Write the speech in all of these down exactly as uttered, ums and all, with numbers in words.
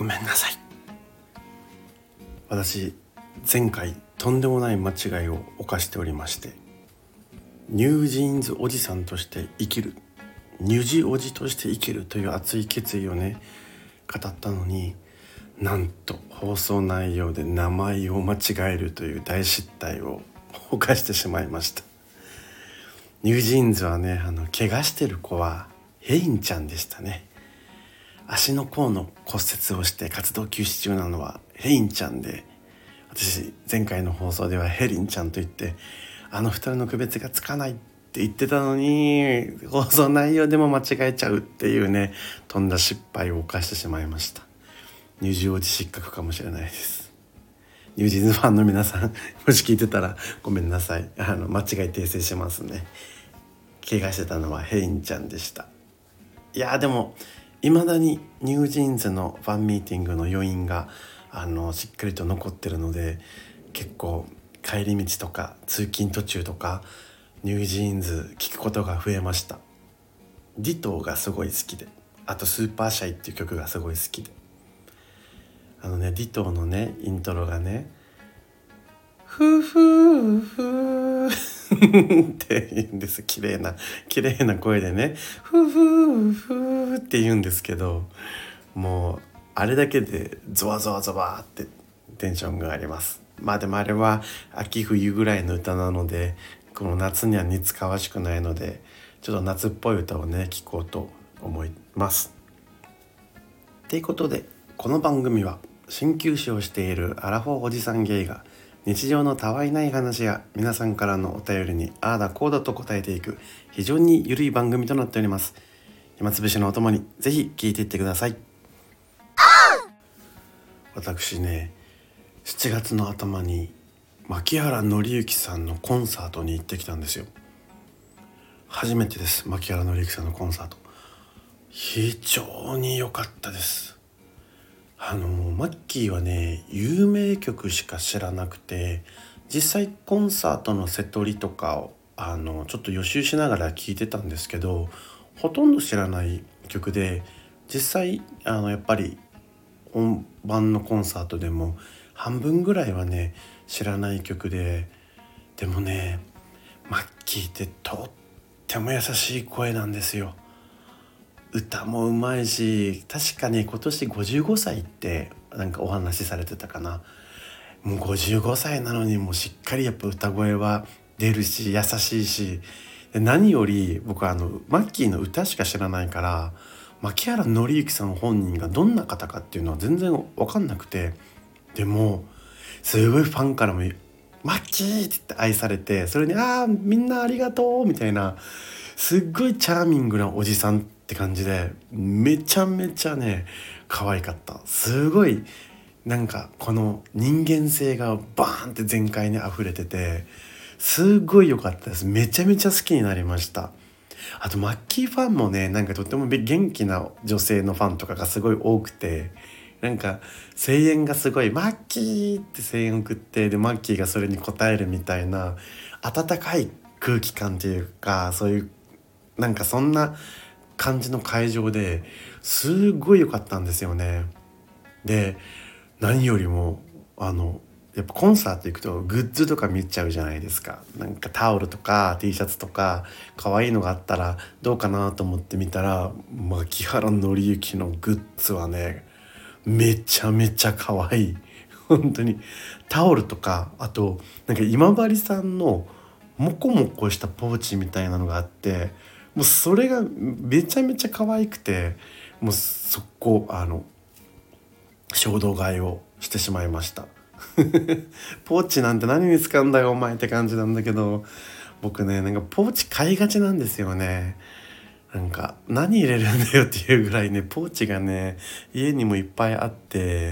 ごめんなさい。私前回とんでもない間違いを犯しておりまして、ニュージーンズおじさんとして生きる、ニュジおじとして生きるという熱い決意をね語ったのに、なんと放送内容で名前を間違えるという大失態を犯してしまいました。ニュージーンズはね、あの怪我してる子はヘインちゃんでしたね。足の甲の骨折をして活動休止中なのはヘインちゃんで、私前回の放送ではヘリンちゃんと言ってあの二人の区別がつかないって言ってたのに、放送内容でも間違えちゃうっていうね、とんだ失敗を犯してしまいました。ニュージーおじ失格かもしれないです。ニュージーンズファンの皆さん、もし聞いてたらごめんなさい。あの間違い訂正しますね。怪我してたのはヘインちゃんでした。いやでも未だにニュージーンズのファンミーティングの余韻があのしっかりと残ってるので、結構帰り道とか通勤途中とかニュージーンズ聞くことが増えました。ディトーがすごい好きで、あとスーパーシャイっていう曲がすごい好きで、あのねディトーのねイントロがね、フーフーフーって言うんです。綺麗な綺麗な声でね、フーフーフーって言うんですけど、もうあれだけでゾワゾワゾワってテンションがあります。まあでもあれは秋冬ぐらいの歌なので、この夏には似つかわしくないので、ちょっと夏っぽい歌をね聴こうと思います。ということで、この番組は鍼灸師をしているアラフォーおじさんゲイが日常のたわいない話や皆さんからのお便りにああだこうだと答えていく非常にゆるい番組となっております。暇つぶしのお供にぜひ聞いていってください。私ね、しちがつの頭に牧原紀之さんのコンサートに行ってきたんですよ。初めてです、牧原紀之さんのコンサート。非常に良かったです。あのマッキーはね有名曲しか知らなくて、実際コンサートのセトリとかをあのちょっと予習しながら聴いてたんですけど、ほとんど知らない曲で、実際あのやっぱり本番のコンサートでも半分ぐらいはね知らない曲で、でもねマッキーってとっても優しい声なんですよ。歌もうまいし、確かに今年ごじゅうごさいってなんかお話しされてたかな。もうごじゅうごさいなのにもうしっかりやっぱ歌声は出るし優しいし、で何より僕はあのマッキーの歌しか知らないから、牧原紀之さん本人がどんな方かっていうのは全然分かんなくて、でもすごいファンからもマッキーって言って愛されて、それにあーみんなありがとうみたいな、すっごいチャーミングなおじさんって感じで、めちゃめちゃね可愛かった。すごいなんかこの人間性がバーンって全開に溢れてて、すごい良かったです。めちゃめちゃ好きになりました。あとマッキーファンもね、なんかとっても元気な女性のファンとかがすごい多くて、なんか声援がすごいマッキーって声援を送って、でマッキーがそれに応えるみたいな温かい空気感というか、そういうなんかそんな感じの会場ですごい良かったんですよね。で何よりもあのやっぱコンサート行くとグッズとか見ちゃうじゃないですか。なんかタオルとか T シャツとか可愛いのがあったらどうかなと思って見たら、牧原紀之のグッズはねめちゃめちゃ可愛い。本当にタオルとか、あとなんか今治さんのモコモコしたポーチみたいなのがあって、もうそれがめちゃめちゃ可愛くて、もう速攻あの衝動買いをしてしまいましたポーチなんて何に使うんだよお前って感じなんだけど、僕ねなんかポーチ買いがちなんですよね。なんか何入れるんだよっていうぐらいねポーチがね家にもいっぱいあって、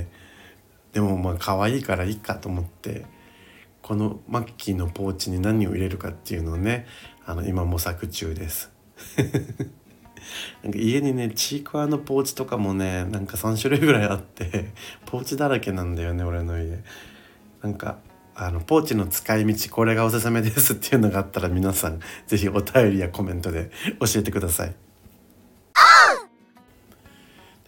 でもまあ可愛いからいいかと思って、このマッキーのポーチに何を入れるかっていうのをね、あの今模索中ですなんか家にねチークワのポーチとかもねなんかさん種類ぐらいあってポーチだらけなんだよね俺の家。なんかあのポーチの使い道これがおすすめですっていうのがあったら、皆さんぜひお便りやコメントで教えてください。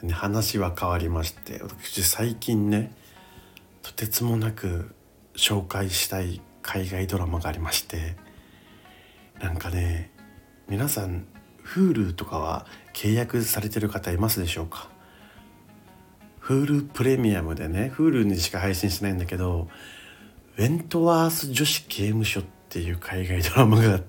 でね、話は変わりまして、私最近ねとてつもなく紹介したい海外ドラマがありまして、なんかね、皆さん Hulu とかは契約されてる方いますでしょうか。 Hulu プレミアムでね、 Hulu にしか配信してないんだけど、ウェントワース女子刑務所っていう海外ドラマがあって、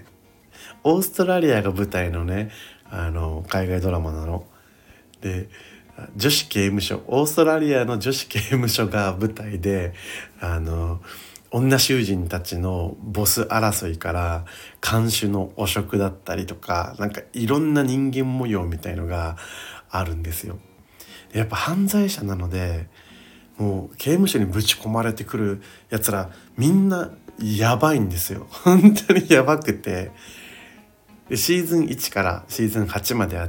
オーストラリアが舞台のね、あの海外ドラマなので、女子刑務所、オーストラリアの女子刑務所が舞台で、あの女囚人たちのボス争いから看守の汚職だったりとか、なんかいろんな人間模様みたいのがあるんですよ。やっぱ犯罪者なので、もう刑務所にぶち込まれてくるやつらみんなやばいんですよ。本当にやばくて、シーズンいちからシーズンはちまであって、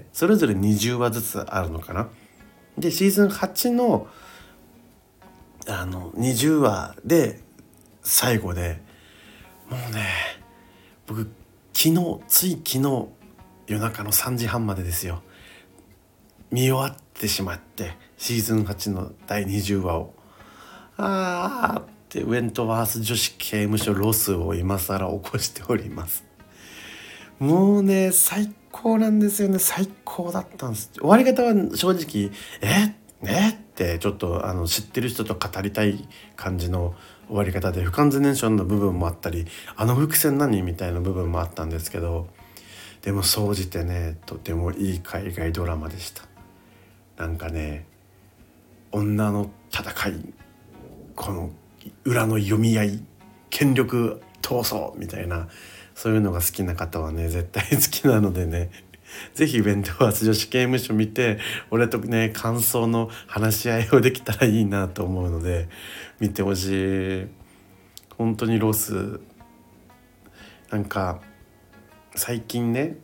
それぞれにじゅうわずつあるのかな。でシーズンはちのあのにじゅうわで最後で、もうね、僕昨日つい昨日夜中のさんじはんまでですよ、見終わってしまって、シーズンはちのだいにじゅうわをあーってウェントワース女子刑務所ロスを今更起こしております。もうね最高なんですよね。最高だったんです。終わり方は正直ええってちょっとあの知ってる人と語りたい感じの終わり方で、不完全燃焼の部分もあったり、あの伏線何みたいな部分もあったんですけど、でも総じてねとてもいい海外ドラマでした。なんかね、女の戦い、この裏の読み合い、権力闘争みたいな、そういうのが好きな方はね絶対好きなのでね、ぜひウェントワース女子刑務所見て、俺とね感想の話し合いをできたらいいなと思うので見てほしい。本当にロス、なんか最近ね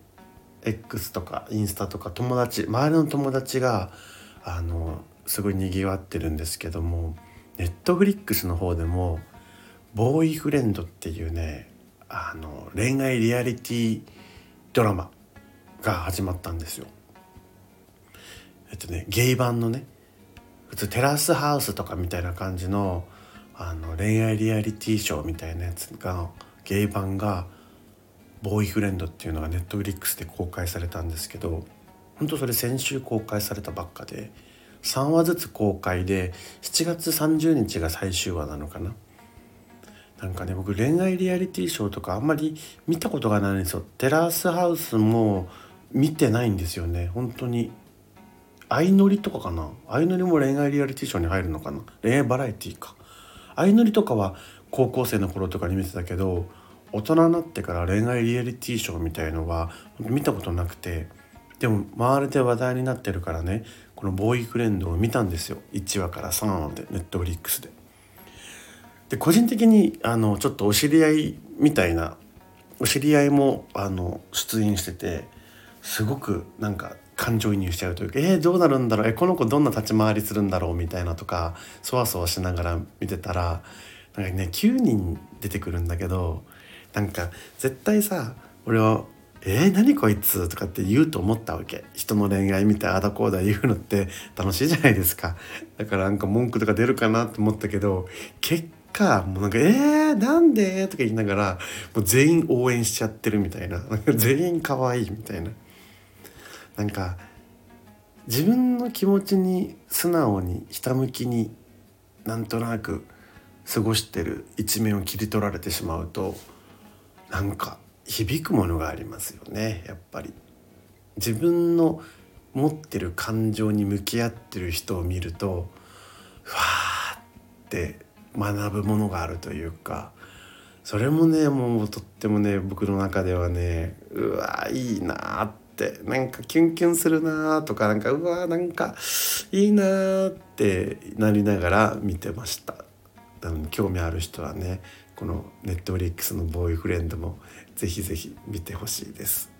X とかインスタとか友達、周りの友達があのすごい賑わってるんですけども、ネットフリックスの方でもボーイフレンドっていうね、あの恋愛リアリティドラマが始まったんですよ。えっとねゲイ版のね、普通テラスハウスとかみたいな感じのあの恋愛リアリティショーみたいなやつが、ゲイ版がボーイフレンドっていうのがネットフリックスで公開されたんですけど、本当それ先週公開されたばっかで、さんわずつ公開でしちがつさんじゅうにちが最終話なのかな。なんかね、僕恋愛リアリティショーとかあんまり見たことがないんですよ。テラスハウスも見てないんですよね。本当に相乗りとかかな、相乗りも恋愛リアリティショーに入るのかな、恋愛バラエティか。相乗りとかは高校生の頃とかに見てたけど、大人になってから恋愛リアリティショーみたいのは見たことなくて、でも周りで話題になってるからね、このボーイフレンドを見たんですよ。いちわからさんわでネットフリックスで。で個人的にあのちょっとお知り合いみたいな、お知り合いもあの出演してて、すごくなんか感情移入しちゃうというか、えー、どうなるんだろう、えこの子どんな立ち回りするんだろうみたいなとか、そわそわしながら見てたら、なんかねきゅうにん出てくるんだけど、なんか絶対さ、俺はえー、何こいつとかって言うと思ったわけ。人の恋愛見てあだこうだ言うのって楽しいじゃないですか。だからなんか文句とか出るかなと思ったけど、結果もうなんかえー、なんでとか言いながらもう全員応援しちゃってるみたいな、なんか全員可愛いみたいな、なんか自分の気持ちに素直にひたむきになんとなく過ごしてる一面を切り取られてしまうと、なんか響くものがありますよね。やっぱり自分の持ってる感情に向き合ってる人を見ると、ふわーって学ぶものがあるというか、それもねもうとってもね僕の中ではね、うわいいなって、なんかキュンキュンするなとか、なんかうわなんかいいなってなりながら見てました。なので興味ある人はね、このネットフリックスのボーイフレンドもぜひぜひ見てほしいです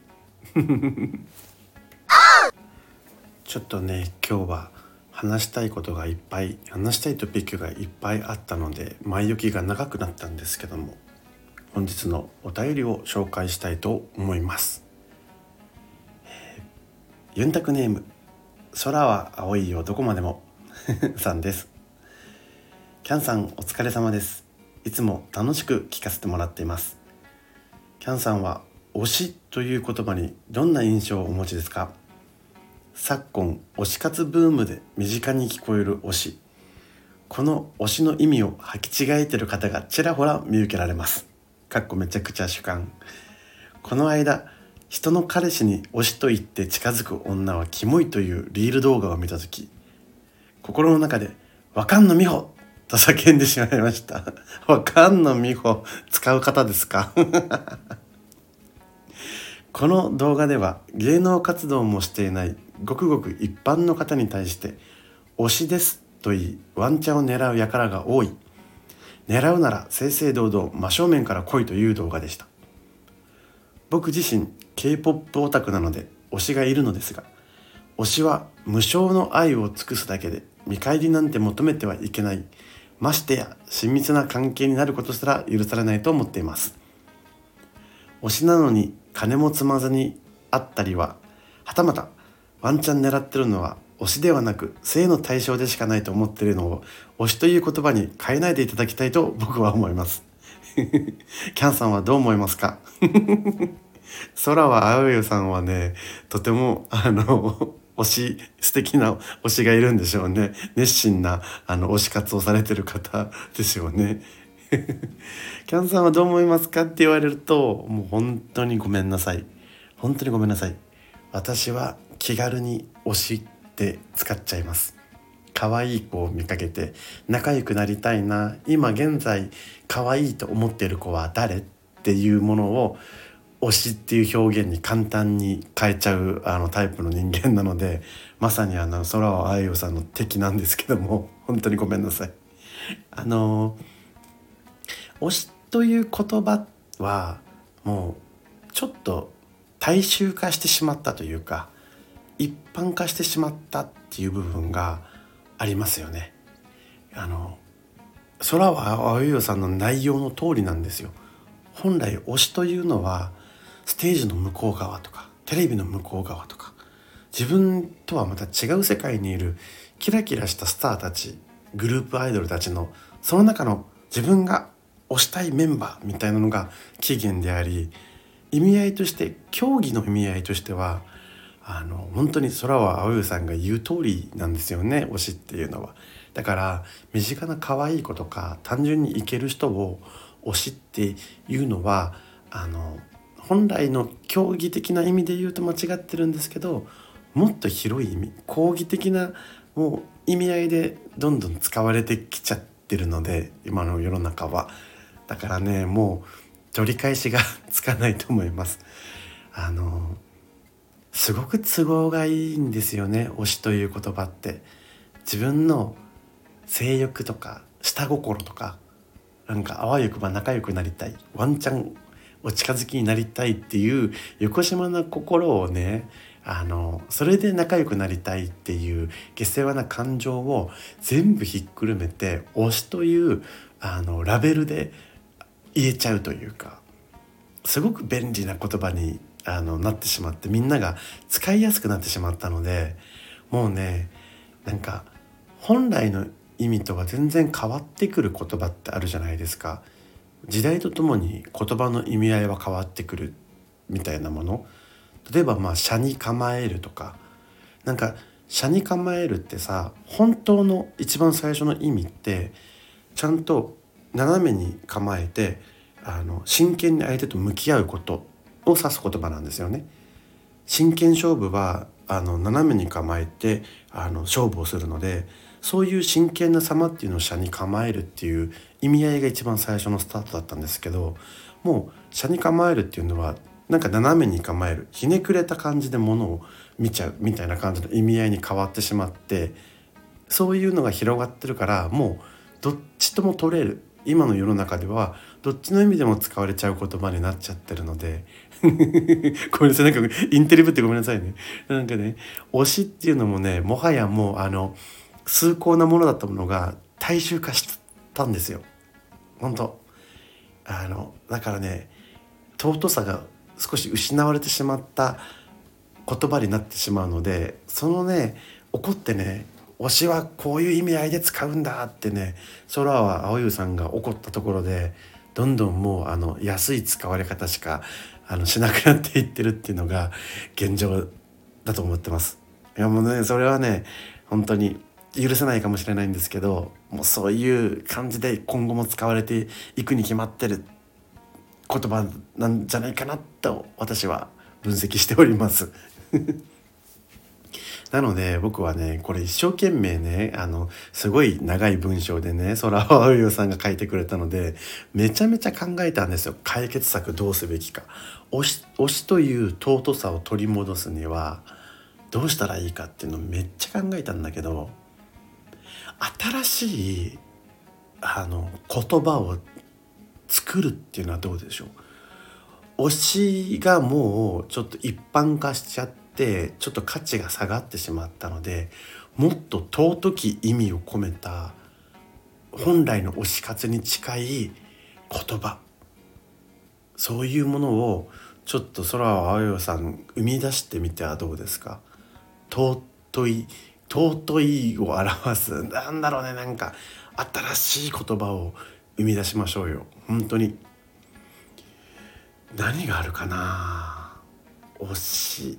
ちょっとね今日は話したいことがいっぱい、話したいトピックがいっぱいあったので前置きが長くなったんですけども、本日のお便りを紹介したいと思います。ユンタクネーム空は青いよどこまでもさんです。キャンさんお疲れ様です。いつも楽しく聞かせてもらっています。キャンさんは推しという言葉にどんな印象をお持ちですか？昨今推し活ブームで身近に聞こえる推し、この推しの意味を履き違えている方がちらほら見受けられます。かっこめちゃくちゃ主観。この間人の彼氏に推しと言って近づく女はキモいというリール動画を見たとき、心の中でわかんのみほと叫んでしまいました。わかんのみほ使う方ですか？この動画では芸能活動もしていないごくごく一般の方に対して推しですと言いワンチャンを狙う輩が多い。狙うなら正々堂々真正面から来いという動画でした。僕自身 K-ポップ オタクなので推しがいるのですが、推しは無償の愛を尽くすだけで見返りなんて求めてはいけない、ましてや親密な関係になることすら許されないと思っています。推しなのに金も積まずにあったりは、はたまたワンチャン狙ってるのは推しではなく性の対象でしかないと思っているのを推しという言葉に変えないでいただきたいと僕は思います。キャンさんはどう思いますか？空は青いよさんはね、とてもあの推し素敵な推しがいるんでしょうね。熱心なあの推し活をされてる方ですよね。キャンさんはどう思いますかって言われると、もう本当にごめんなさい。本当にごめんなさい。私は気軽に推しって使っちゃいます。可愛い子を見かけて仲良くなりたいな、今現在可愛いと思っている子は誰っていうものを推しっていう表現に簡単に変えちゃうあのタイプの人間なので、まさにあの空は愛よさんの敵なんですけども、本当にごめんなさい。あの推しという言葉はもうちょっと大衆化してしまったというか、一般化してしまったっていう部分がありますよね。あの空は青いよさんの内容の通りなんですよ。本来推しというのはステージの向こう側とかテレビの向こう側とか、自分とはまた違う世界にいるキラキラしたスターたち、グループアイドルたちのその中の自分が推したいメンバーみたいなのが起源であり、意味合いとして競技の意味合いとしてはあの本当に空は青いさんが言う通りなんですよね、推しっていうのは。だから身近な可愛い子とか単純にイケる人を推しっていうのは、あの本来の競技的な意味で言うと間違ってるんですけど、もっと広い意味、講義的なもう意味合いでどんどん使われてきちゃってるので、今の世の中は。だからね、もう取り返しがつかないと思います。あのすごく都合がいいんですよね、推しという言葉って。自分の性欲とか下心とか、なんかあわよくば仲良くなりたい、ワンチャンお近づきになりたいっていう横島な心をね、あのそれで仲良くなりたいっていう下世話な感情を全部ひっくるめて推しというあのラベルで言えちゃうというか、すごく便利な言葉にあのなってしまって、みんなが使いやすくなってしまったので、もうね、なんか本来の意味とは全然変わってくる言葉ってあるじゃないですか。時代とともに言葉の意味合いは変わってくるみたいなもの。例えばまあ斜に構えるとか、なんか斜に構えるってさ、本当の一番最初の意味ってちゃんと斜めに構えて、あの真剣に相手と向き合うことを指す言葉なんですよね。真剣勝負はあの斜めに構えてあの勝負をするので、そういう真剣な様っていうのを斜に構えるっていう意味合いが一番最初のスタートだったんですけど、もう斜に構えるっていうのはなんか斜めに構える、ひねくれた感じでものを見ちゃうみたいな感じの意味合いに変わってしまって、そういうのが広がってるから、もうどっちとも取れる、今の世の中ではどっちの意味でも使われちゃう言葉になっちゃってるのでごめんなさい、なんかインテリぶってごめんなさいね。なんかね、推しっていうのもね、もはやもうあの崇高なものだったものが大衆化したんですよ。本当あのだからね、尊さが少し失われてしまった言葉になってしまうので、そのね怒ってね、推しはこういう意味合いで使うんだってね、空は青湯さんが怒ったところでどんどんもうあの安い使われ方しかあのしなくなっていってるっていうのが現状だと思ってます。いやもうね、それはね本当に許せないかもしれないんですけど、もうそういう感じで今後も使われていくに決まってる言葉なんじゃないかなと私は分析しておりますなので僕はねこれ一生懸命ねあのすごい長い文章でね空青ゆさんが書いてくれたのでめちゃめちゃ考えたんですよ。解決策どうすべきか、推し、推しという尊さを取り戻すにはどうしたらいいかっていうのをめっちゃ考えたんだけど、新しいあの言葉を作るっていうのはどうでしょう。推しがもうちょっと一般化しちゃってちょっと価値が下がってしまったので、もっと尊き意味を込めた本来の推し活に近い言葉、そういうものをちょっと空を青よさん生み出してみてはどうですか。尊い尊いを表すなんだろうね、なんか新しい言葉を生み出しましょうよ。本当に何があるかな。推し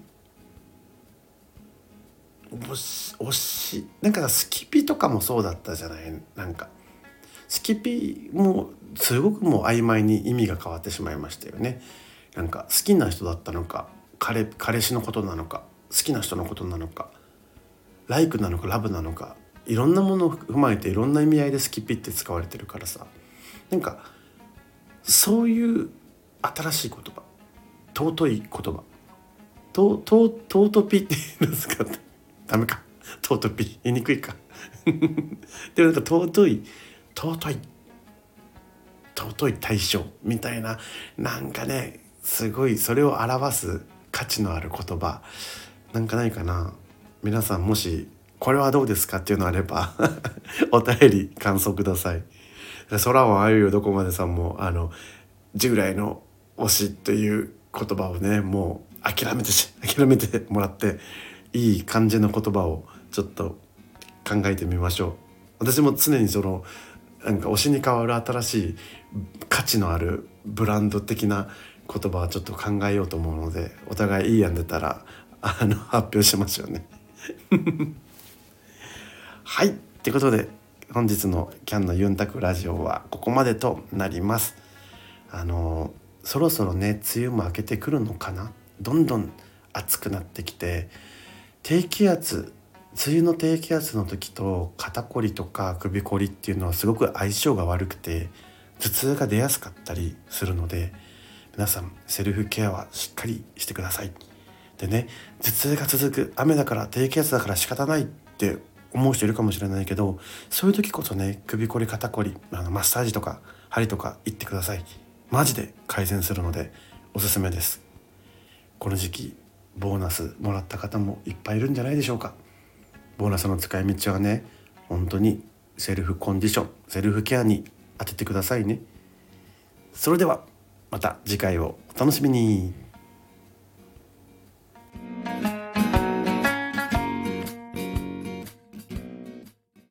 推し推しなんかスキピとかもそうだったじゃない。なんかスキピもすごくもう曖昧に意味が変わってしまいましたよね。なんか好きな人だったのか、彼彼氏のことなのか、好きな人のことなのか、ライクなのかラブなのか、いろんなものを踏まえていろんな意味合いでスキピって使われてるからさ、なんかそういう新しい言葉、尊い言葉、ととトートピって言うんですかダメか、トートピ言いにくいかでもなんか尊い尊い尊い対象みたいな、なんかねすごいそれを表す価値のある言葉なんかないかな。皆さんもしこれはどうですかっていうのあればお便り感想ください。空はあゆよどこまでさんもあの従来の推しという言葉をねもう諦めてし諦めてもらっていい感じの言葉をちょっと考えてみましょう。私も常にそのなんか推しに代わる新しい価値のあるブランド的な言葉はちょっと考えようと思うので、お互いいい案出たらあの発表しましょうねはい、ってことで本日のキャンのユンタクラジオはここまでとなります。あのそろそろね梅雨も明けてくるのかな。どんどん暑くなってきて、低気圧梅雨の低気圧の時と肩こりとか首こりっていうのはすごく相性が悪くて頭痛が出やすかったりするので、皆さんセルフケアはしっかりしてください。でね、頭痛が続く、雨だから低気圧だから仕方ないって思う人いるかもしれないけど、そういう時こそね首こり肩こりあのマッサージとか針とか行ってください。マジで改善するのでおすすめです。この時期ボーナスもらった方もいっぱいいるんじゃないでしょうか。ボーナスの使い道はね本当にセルフコンディションセルフケアに当ててくださいね。それではまた次回をお楽しみに。